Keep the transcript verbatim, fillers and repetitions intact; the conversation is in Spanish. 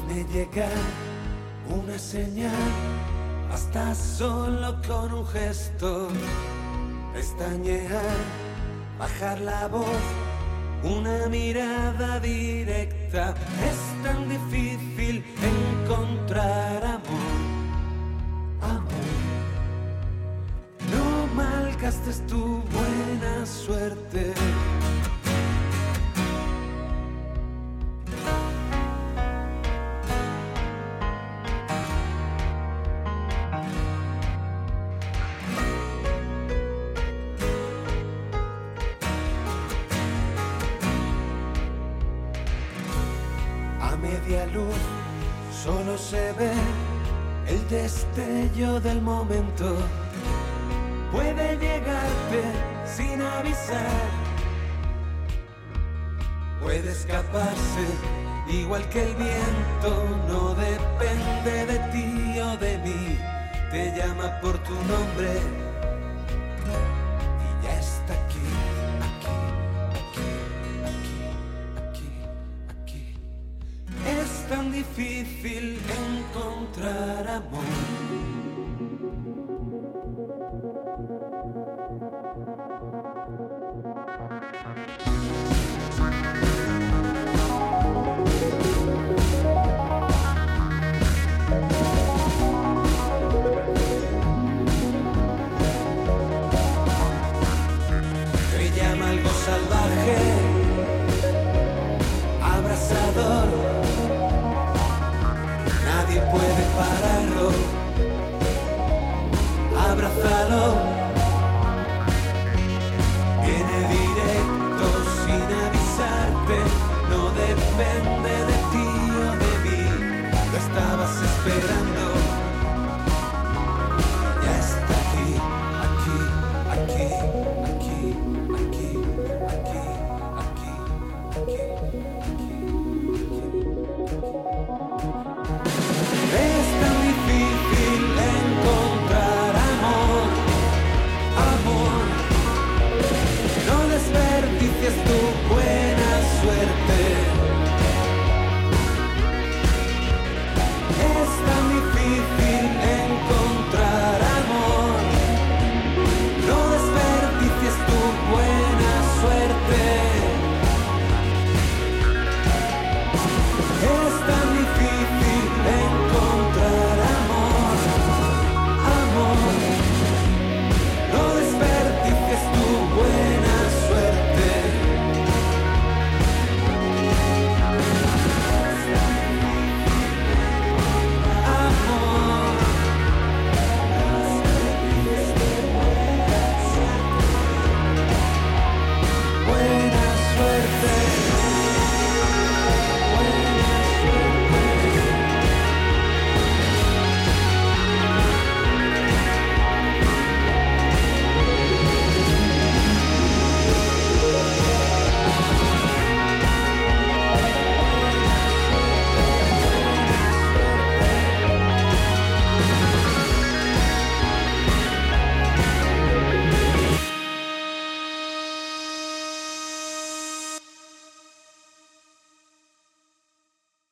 me llega una señal, basta solo con un gesto, pestañear, bajar la voz, una mirada directa. Es tan difícil encontrar amor, amor. No malgastes tu buena suerte. Media luz, solo se ve el destello del momento. Puede llegarte sin avisar, puede escaparse igual que el viento. No depende de ti o de mí, te llama por tu nombre y ya está aquí, aquí, aquí, aquí, aquí. Es tan difícil encontrar amor. Te llama algo salvaje, abrasador. Nadie puede pararlo. Abrázalo. Viene directo sin avisarte. No depende de ti o de mí. Lo estabas esperando. Ya está aquí, aquí, aquí, aquí, aquí, aquí, aquí, aquí, aquí, aquí. Es tan difícil encontrar amor, amor. No desperdicies tu buena suerte. Es tan difícil encontrar amor. No desperdicies tu buena suerte.